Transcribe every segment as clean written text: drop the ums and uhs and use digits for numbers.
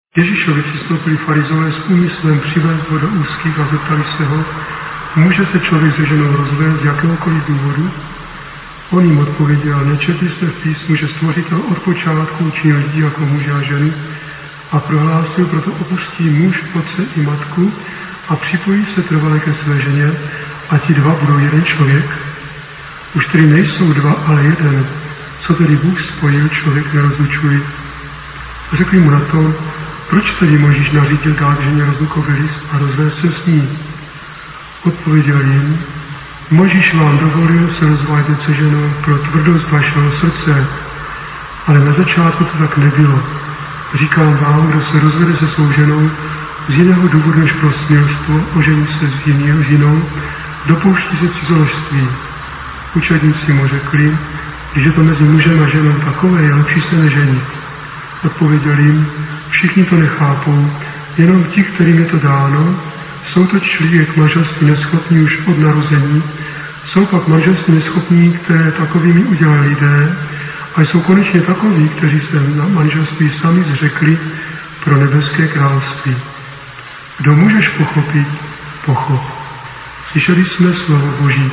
Ježíšovi přistoupili farizové s úmyslem přivést ho do úzkých a zeptali se ho, může se člověk se ženou rozvést z jakéhokoliv důvodu? On jim odpověděl, nečetli jste v písmu, že Stvořitel od počátku učinil lidi jako muže a ženu a prohlásil, proto opustí muž otce i matku a připojí se trvale ke své ženě a ti dva budou jeden člověk. Už tedy nejsou dva, ale jeden. Co tedy Bůh spojil, člověk nerozlučuje. Řekli mu na to, proč tedy Mojžíš nařídil dát ženě rozlukový list a rozvést se s ní? Odpověděl jim, Mojžíš vám dovolil se rozvádět se ženou pro tvrdost vašeho srdce, ale na začátku to tak nebylo. Říkám vám, kdo se rozvede se svou ženou z jiného důvodu než pro smělstvo, ožení se s jinou, dopouští se cizoložství. Učedníci mu řekli, když je to mezi mužem a ženou takové, je lepší se neženit. Odpověděl jim, všichni to nechápou, jenom ti, kterým je to dáno, jsou to člověk manželství neschopní už od narození, jsou pak manželství neschopní, které takovými udělali lidé, a jsou konečně takoví, kteří se na manželství sami zřekli pro nebeské království. Kdo můžeš pochopit, pochop. Slyšeli jsme slovo Boží.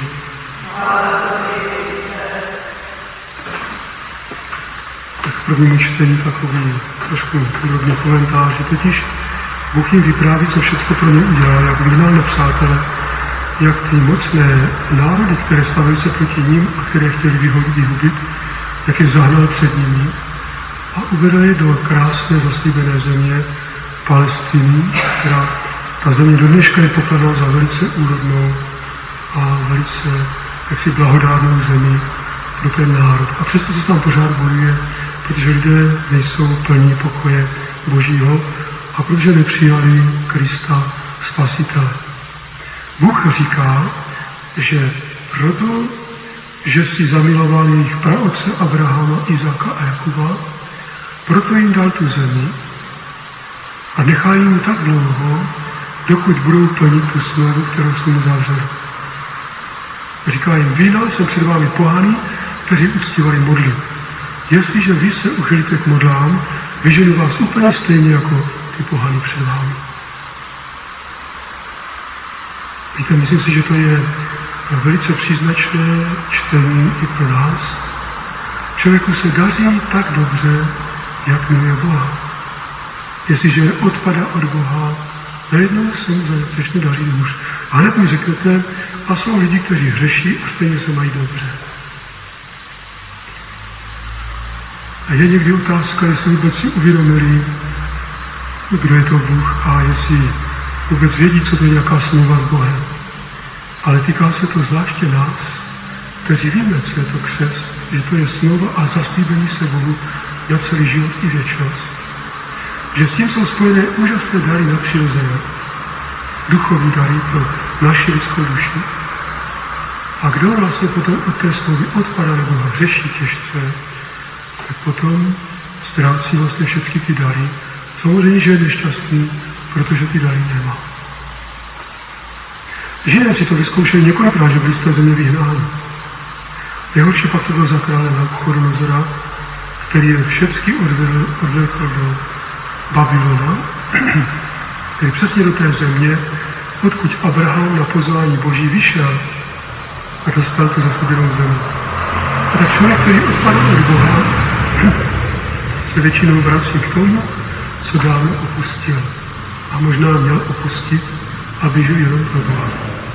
Tak v prvním čtení takový trošku podobný komentář, že totiž Bůh jim vypráví, co všechno pro ně udělal, jak vyhnal nepřátele, jak ty mocné národy, které stavily se proti ním a které chtěli vyhubit, jak je zahnal před nimi a uvedl je do krásné zaslíbené země Palestiny, která ta země do dneška je pokládá za velice úrodnou a velice jaksi blahodárnou zemi pro ten národ. A přesto se tam pořád bojuje, protože lidé nejsou plní pokoje Božího a protože nepřijali Krista Spasitele. Bůh říká, že proto, že si zamiloval jejich praotce Abrahama, Izáka a Jakuba, proto jim dal tu zemi a nechá jim tak dlouho, dokud budou plnit tu smlouvu, kterou jsme mu zavřeli. Říká jim, vyhnal jsem před vámi pohany, kteří uctívali modly. Jestliže vy se uchylíte k modlám, vyženu vás úplně stejně jako ty pohany před vámi. Víte, myslím si, že to je velice příznačné čtení i pro nás. Člověku se daří tak dobře, jak miluje Boha. Jestliže odpadá od Boha, najednou se mu začne dařit hůř. A hned mi řeknete, a jsou lidi, kteří hřeší a stejně se mají dobře. A je někdy otázka, jestli vůbec si uvědomili, kdo je to Bůh a jestli vůbec vědí, co to je nějaká smlouva s Bohem. Ale týká se to zvláště nás, kteří víme, co je to křest, že to je smlouva a zaslíbení se Bohu na celý život i věčnost. Že s tím jsou spojené úžasné dary nadpřirozené, duchovní dary pro naši lidskou duši. A kdo vlastně potom od té smlouvy odpadá nebo hřeší těžce, tak potom ztrácí vlastně všechny ty dary. Samozřejmě, že je nešťastný, protože ty dary nemá. Židé si to vyzkoušeli několikrát, že byli z té země vyhnáni. Nejhorší pak to byl za krále Nabuchodonozora, který je všechny odvlekl do Babylona, který přesně do té země, odkud Abraham na pozvání Boží vyšel a dostal tu zaslíbenou zemi. A tak člověk, který odpadl od Boha, se většinou vrací k tomu, co dávno opustil. A možná měl opustit, aby žil jenom pro Boha.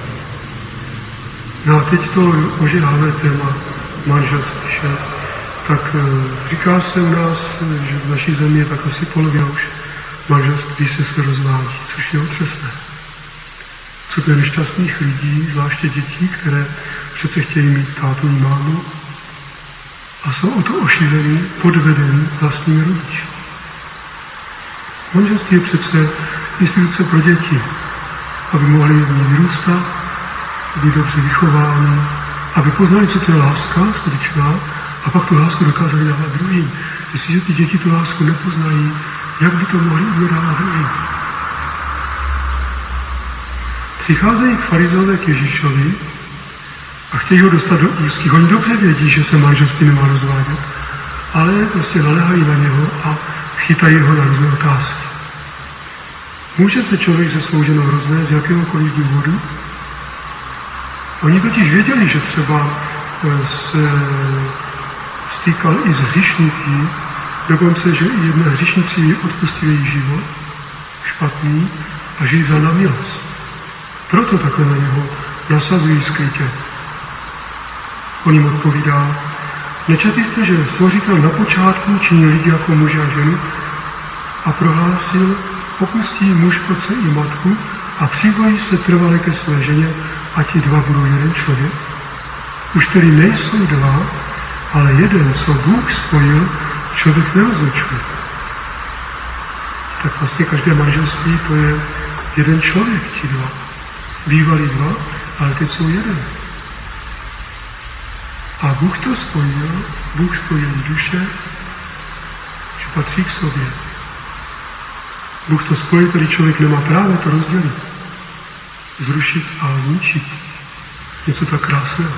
No a teď to ožehavé téma manželství, tak říká se u nás, že v naší zemi je tak asi polovina už manželství se rozvádí, což je otřesné. Co to je nešťastných lidí, zvláště dětí, které přece chtějí mít tátu i mámu a jsou o to ošílený, podvedený vlastními rodiči. Manželství je přece instituce pro děti, aby mohli v ní vyrůstat, být dobře vychováni, aby poznali, co to je láska skutečná, a pak tu lásku dokázali dávat druhým. Jestliže ty děti tu lásku nepoznají, jak by to mohli udělat druhým? Přicházejí k farizové k Ježíšovi a chtějí ho dostat do úzkých. Oni dobře vědí, že se manželství nemá rozvádět, ale prostě naléhají na něho a chytají ho na různé otázky. Může se člověk se svou ženou rozvést z jakéhokoliv důvodu? Oni totiž věděli, že třeba se stýkal i s hříšníky, dokonce, že i jedné hříšníci odpustili její život špatný a že ji vzal na milost. Proto takhle na něho nasazují skrytě. On jim odpovídá, nečetli jste, že Stvořitel na počátku činil lidi jako muže a ženu a prohlásil, opustí muž otce i matku a připojí se trvale ke své ženě a ti dva budou jeden člověk. Už tedy nejsou dva, ale jeden, co Bůh spojil, člověk nerozlučuje. Tak vlastně každé manželství to je jeden člověk, ti dva. Bývali dva, ale teď jsou jeden. A Bůh to spojil, Bůh spojil duše, že patří k sobě. Bůh to spojil, který člověk nemá právo to rozdělit, zrušit a zničit. Něco tak krásného.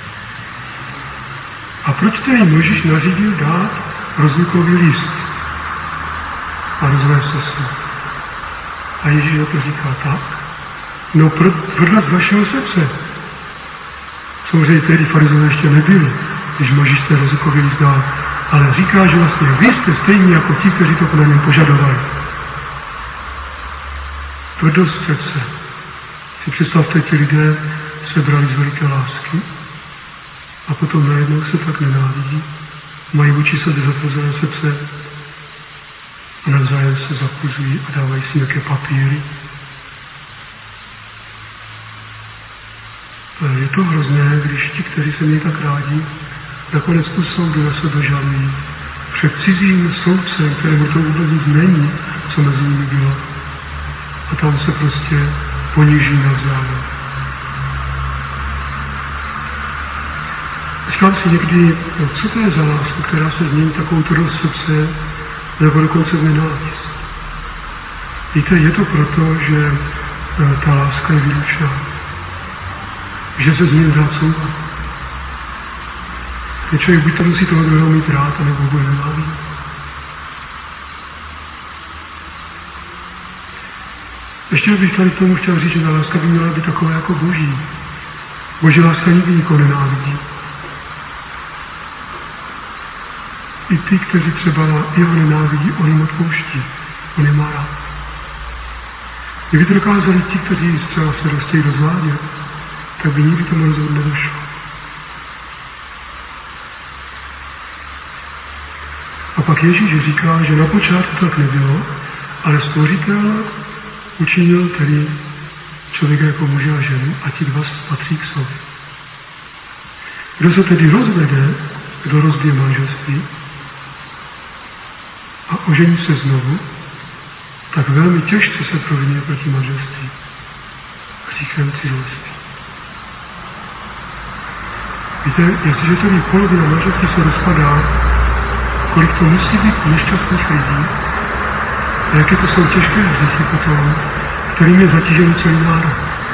A proč tedy Mojžíš nařídil dát rozlukový list a rozvést se? A Ježíš na to říká tak, no tvrdost vašeho srdce. Samozřejmě tehdy farizové ještě nebyli, když Mojžíš ten rozlukový list dal, ale říká, že vlastně vy jste stejní jako ti, kteří to na něm požadovali. Tvrdost srdce. Si představte, ti lidé se brali z veliké lásky a potom najednou se tak nenávidí. Mají vůči sobě zatvrzené srdce a navzájem se zapuzují a dávají si nějaké papíry. Je to hrozné, když ti, kteří se mějí tak rádi, nakonec u soudu na sebe žalují před cizím soudcem, kterému to vůbec nic není, co mezi nimi bylo. A tam se prostě poniží navzájem. Říkám si někdy, co to je za lásku, která se změní takovou tvrdost srdce, nebo dokonce v nenávist. Víte, je to proto, že ta láska je výlučná. Že se z ní dá couvat. Ten člověk buď to musí toho druhého mít rád, anebo ho bude nenávidět. Ještě bych tady k tomu chtěl říct, že ta láska by měla být taková jako boží. Boží láska nikdy nikoho nenávidí. I ty, kteří třeba jeho nenávidí, on jim odpouští. On je má rád. Kdyby to dokázali ti, kteří třeba se chtějí rozvádět, tak by nikdy tomu rozhodu nedošlo. A pak Ježíš říká, že na počátku tak nebylo, ale Stvořitel učinil tedy člověka jako muže a ženu a ti dva patří k sobě. Kdo se tedy rozvede, kdo rozbije manželství a ožení se znovu, tak velmi těžce se proviní proti manželství. Hříchem cizolství. Víte, jestliže tedy polovina manželství se rozpadá, kolik to musí být nešťastných lidí, a jaké to jsou těžké hříchy potom, kterým je zatížený celý národ.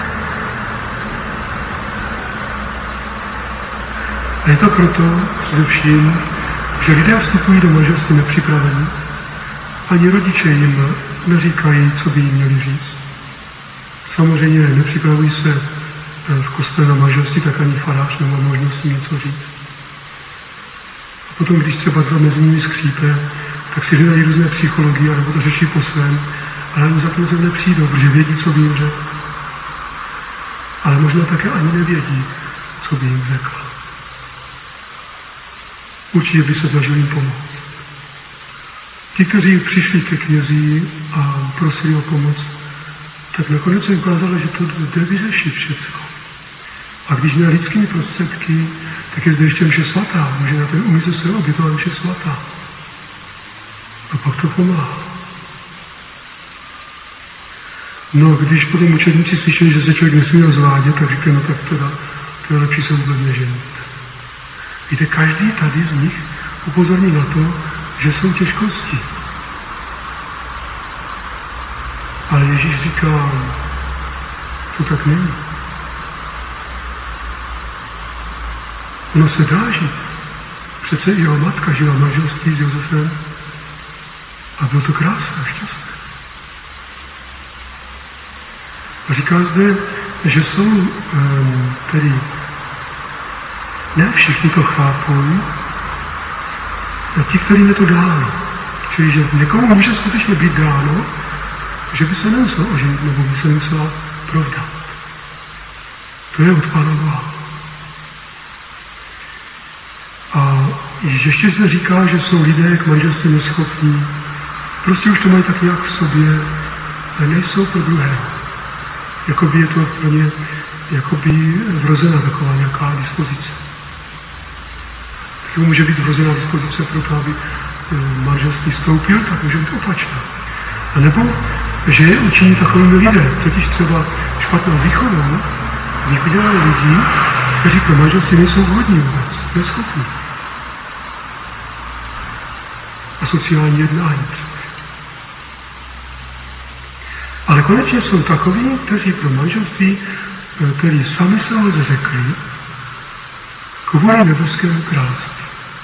A je to proto především, že lidé vstupují do manželství nepřipravení, ani rodiče jim neříkají, co by jim měli říct. Samozřejmě nepřipravují se v kostele na manželství, tak ani farář nemá možnost jim něco říct. A potom, když třeba mezi nimi skřípe, tak si hledají různé psychologie, nebo to řeší po svém, ale ani za to zem nepřijdou, protože vědí, co by jim řekl. Ale možná také ani nevědí, co by jim řekl. Určitě by se snažili jim pomoct. Ti, kteří přišli ke knězi a prosili o pomoc, tak nakonec se ukázalo, že to jde vyřešit všechno. A když ne lidskými prostředky, tak je zde ještě mše svatá. Může na ten umysl se obětovat mše svatá. A pak to pomáhá. No, když potom učedníci slyšeli, že se člověk nesmí rozvádět, tak říkají, no tak teda, to je lepší se vůbec neženit. Víte, každý tady z nich upozorní na to, že jsou těžkosti. Ale Ježíš říká, to tak není. Ono se dá žít. Přece i jeho matka žila v manželství s Josefem a bylo to krásné a šťastné. A říká zde, že jsou tedy, ne všichni to chápou, a ti, kterým je to dáno. Čili, že někomu může skutečně být dáno, že by se nemusel oženit, nebo by se nemusela provdat. To je od Pána Boha. A ještě se říká, že jsou lidé k manželství neschopní, prostě už to mají tak nějak v sobě, ale nejsou pro druhého. Jakoby je to pro ně, jakoby vrozená taková nějaká dispozice. Když může být vrozená dispozice pro to, aby manželství stoupil, tak může být opačná. A nebo, že je učiní takovými lidé, totiž třeba špatnou výchovou, vychodělají lidi, kteří pro manželství nejsou vhodní vůbec, neschopní. A sociální jednání. Ale konečně jsou takoví, kteří pro manželství, kteří sami se ho zřekli, kvůli nebeskému království.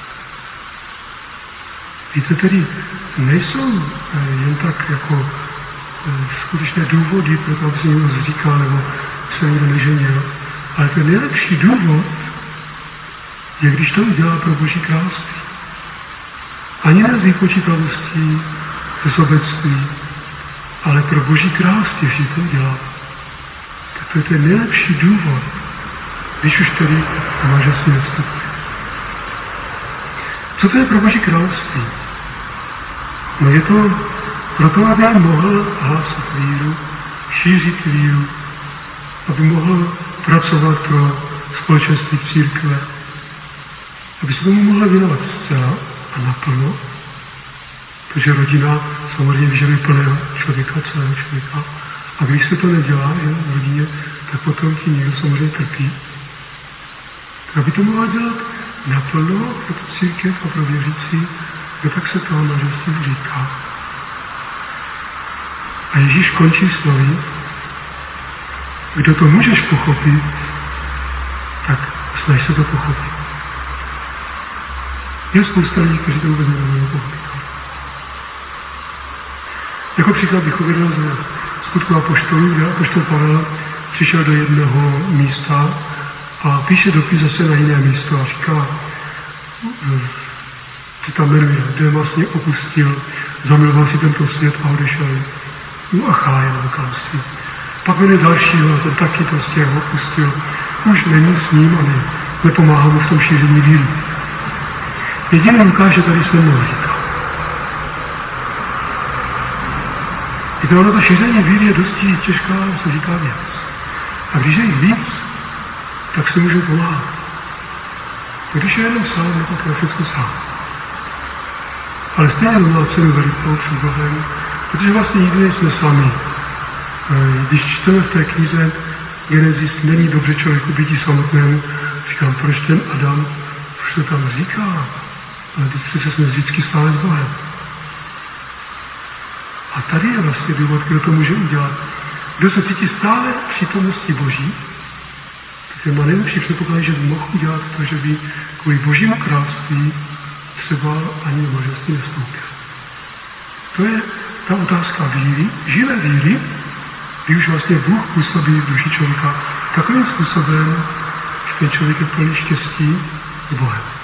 Víte, tedy nejsou jen tak jako skutečné důvody, pro to, aby se někdo zříkal, nebo se někdo neženil, ale ten nejlepší důvod je, když to udělá pro Boží království. Ani ne z výpočítavostí, ze sobectví, ale pro Boží království, když to udělá. Tak to je ten nejlepší důvod, když už tedy manželství nevstupuje. Co to je pro Boží království? No je to proto, aby mohl hlásat víru, šířit víru, aby mohl pracovat pro společenství církve, aby se tomu mohla věnovat zcela a naplno, protože rodina samozřejmě vyžaduje plného člověka, celého člověka. A když se to nedělá v rodině, tak potom ti někdo samozřejmě trpí. Tak aby to mohla dělat naplno pro tu církev a pro věřící, no tak se toho manželství říká. A Ježíš končí slovy, kdo to můžeš pochopit, tak snaž se to pochopit. Je spousta lidí, kteří to vůbec nemůžou pochopit. Jako příklad bych uvedl ze Skutku apoštolů, kde apoštol Pavel přišel do jednoho místa a píše dopis zase na jiné místo a říká, co tam jmenuje, kde vlastně opustil, zamiloval si tento svět a odešel do Acháje na království. Pak jmenuje dalšího, ten taky prostě ho opustil. Už není s ním a nepomáhá mu v tom šíření víry. Jediný Lukáš je tady se mnou, říká. I to ono, to šíření víry je dosti těžká, složitá věc. A když je jich víc, tak se můžou pomáhat. Když je jenom sám, tak je všechno sám. Ale stejně má cenu velikou před Bohem, protože vlastně nikdy nejsme sami. Když čteme v té knize Genesis, není dobře člověku bytí samotnému, říkám, proč ten Adam, proč to tam říká? Ale teď přece jsme vždycky stále s Bohem. A tady je vlastně důvod, kdo to může udělat. Kdo se cítí stále v přítomnosti Boží, tak má nejlepší předpoklad, že by mohl udělat to, že by kvůli Božímu království třeba ani do manželství nevstoupil. To je ta otázka víry, živé víry, kdy už vlastně Bůh působí v duši člověka takovým způsobem, že ten člověk je plný štěstí s Bohem.